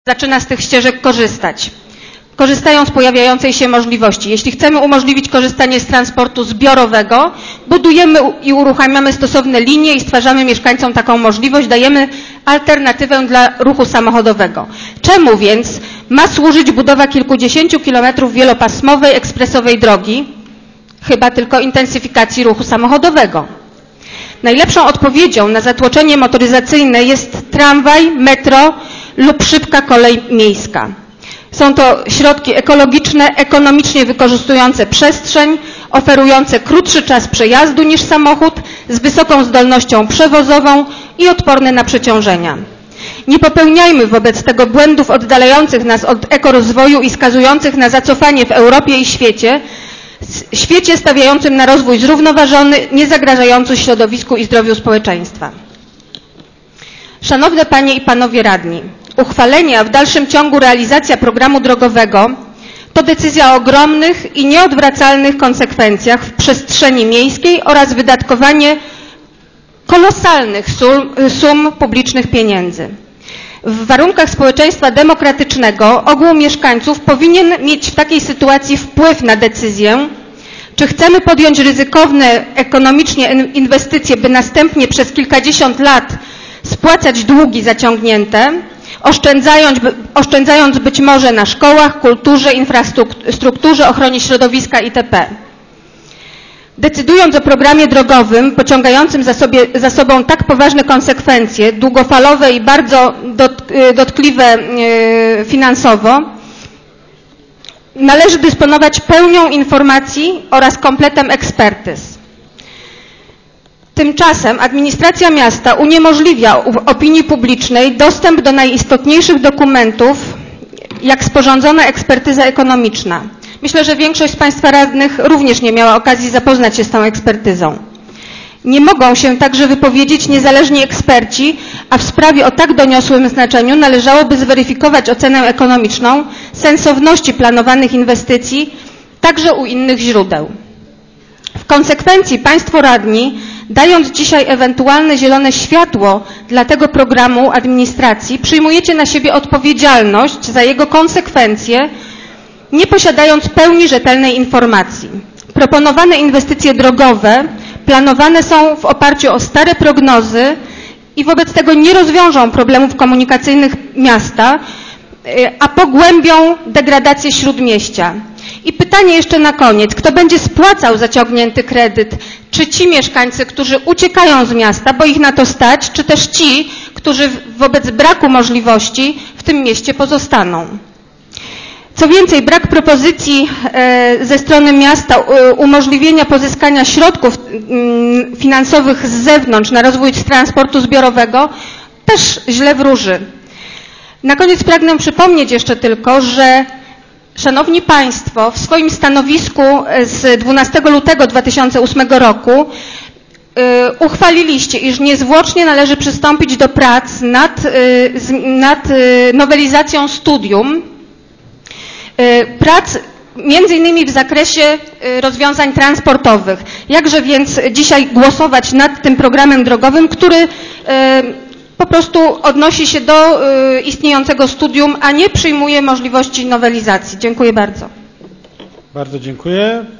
zaczyna z tych ścieżek korzystać. Korzystają z pojawiającej się możliwości. Jeśli chcemy umożliwić korzystanie z transportu zbiorowego, budujemy i uruchamiamy stosowne linie i stwarzamy mieszkańcom taką możliwość, dajemy alternatywę dla ruchu samochodowego. Czemu więc ma służyć budowa kilkudziesięciu kilometrów wielopasmowej, ekspresowej drogi? Chyba tylko intensyfikacji ruchu samochodowego. Najlepszą odpowiedzią na zatłoczenie motoryzacyjne jest tramwaj, metro lub szybka kolej miejska. Są to środki ekologiczne, ekonomicznie wykorzystujące przestrzeń, oferujące krótszy czas przejazdu niż samochód, z wysoką zdolnością przewozową i odporne na przeciążenia. Nie popełniajmy wobec tego błędów oddalających nas od ekorozwoju i skazujących na zacofanie w Europie i świecie stawiającym na rozwój zrównoważony, nie zagrażający środowisku i zdrowiu społeczeństwa. Szanowne Panie i Panowie Radni, uchwalenie, a w dalszym ciągu realizacja programu drogowego to decyzja o ogromnych i nieodwracalnych konsekwencjach w przestrzeni miejskiej oraz wydatkowanie kolosalnych sum publicznych pieniędzy. W warunkach społeczeństwa demokratycznego ogół mieszkańców powinien mieć w takiej sytuacji wpływ na decyzję, czy chcemy podjąć ryzykowne ekonomicznie inwestycje, by następnie przez kilkadziesiąt lat spłacać długi zaciągnięte, oszczędzając być może na szkołach, kulturze, infrastrukturze, ochronie środowiska itp. Decydując o programie drogowym pociągającym za sobą tak poważne konsekwencje, długofalowe i bardzo dotkliwe finansowo, należy dysponować pełnią informacji oraz kompletem ekspertyz. Tymczasem administracja miasta uniemożliwia opinii publicznej dostęp do najistotniejszych dokumentów, jak sporządzona ekspertyza ekonomiczna. Myślę, że większość z Państwa radnych również nie miała okazji zapoznać się z tą ekspertyzą. Nie mogą się także wypowiedzieć niezależni eksperci, a w sprawie o tak doniosłym znaczeniu należałoby zweryfikować ocenę ekonomiczną sensowności planowanych inwestycji także u innych źródeł. W konsekwencji Państwo radni, dając dzisiaj ewentualne zielone światło dla tego programu administracji, przyjmujecie na siebie odpowiedzialność za jego konsekwencje, nie posiadając pełni rzetelnej informacji. Proponowane inwestycje drogowe planowane są w oparciu o stare prognozy i wobec tego nie rozwiążą problemów komunikacyjnych miasta, a pogłębią degradację śródmieścia. I pytanie jeszcze na koniec. Kto będzie spłacał zaciągnięty kredyt? Czy ci mieszkańcy, którzy uciekają z miasta, bo ich na to stać, czy też ci, którzy wobec braku możliwości w tym mieście pozostaną? Co więcej, brak propozycji ze strony miasta umożliwienia pozyskania środków finansowych z zewnątrz na rozwój transportu zbiorowego też źle wróży. Na koniec pragnę przypomnieć jeszcze tylko, że Szanowni Państwo, w swoim stanowisku z 12 lutego 2008 roku uchwaliliście, iż niezwłocznie należy przystąpić do prac nad nowelizacją studium, prac między innymi w zakresie rozwiązań transportowych. Jakże więc dzisiaj głosować nad tym programem drogowym, który po prostu odnosi się do istniejącego studium, a nie przyjmuje możliwości nowelizacji. Dziękuję bardzo. Bardzo dziękuję.